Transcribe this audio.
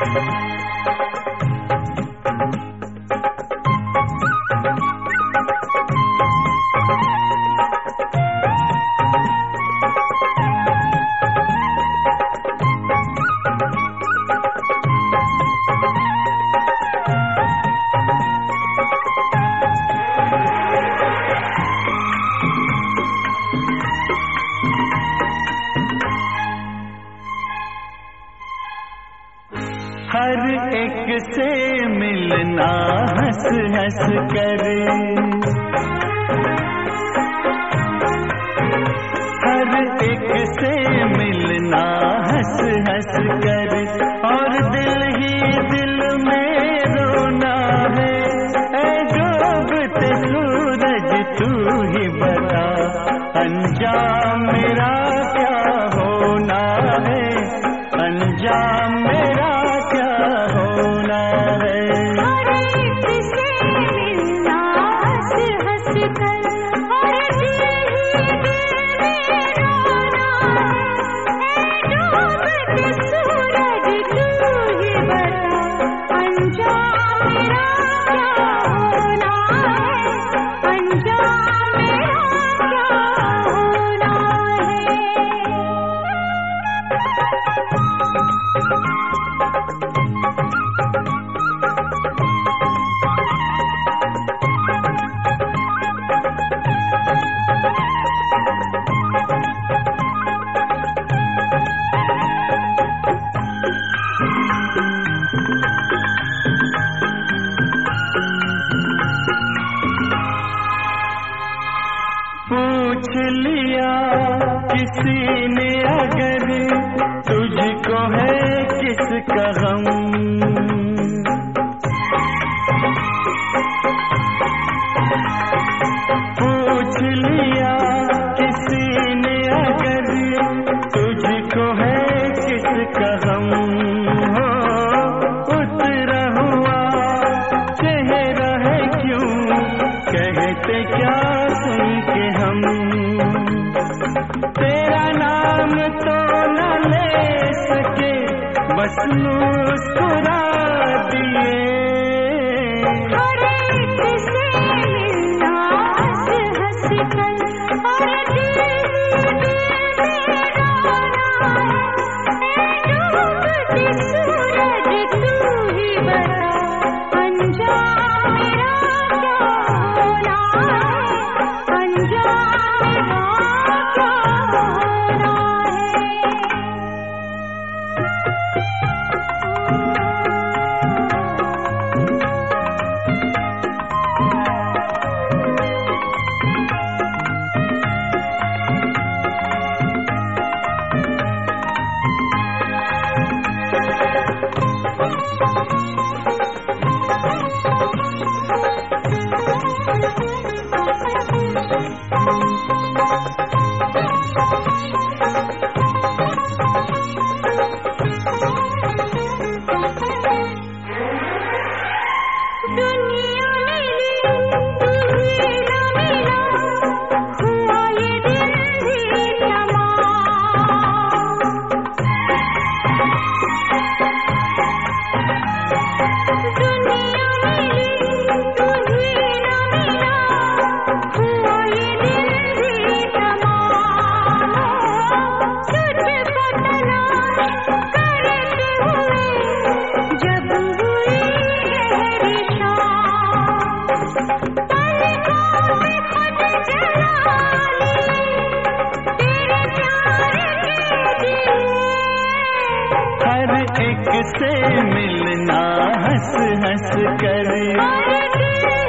हर एक से मिलना हंस हंस कर, हर एक से मिलना हंस हंस कर, और दिल ही दिल में रोना है। ऐ डूबते सूरज तू ही बता, अंजाम मेरा क्या होना है, अंजाम मेरा क्या होना है। हर एक से मिलना हंस हंस कर, और दिल ही दिल में रोना है। डूबते सूरज तू ही बता, अंजाम मेरा क्या होना है, अंजाम मेरा क्या होना है। पूछ लिया किसी ने अगर, तुझको है किसका गम, पूछ लिया किसी ने अगर, तुझको है किसका गम। हो उतरा हुआ चेहरा है क्यों, कहते क्या सुन के हम, तेरा नाम तो न ले सके, बस मुस्कुरा दिए। हर एक से मिलना हंस हंस कर, और दिल ही दिल में रोना है। डूबते सूरज तू ही बता, अंजाम मेरा क्या होना है, अंजाम मेरा क्या होना है। दुनिया मिली तू ही न मिला, हुआ ये दिल भी तमाम। दुनिया मिली तू ही न मिला, हुआ ये दिल भी तमाम। तुझको तलाश करते हुए जब हुई गहरी शाम, पलकों में खुद जला लिए तेरे प्यार के दिए। हर एक से मिलना हंस हंस कर, और दिल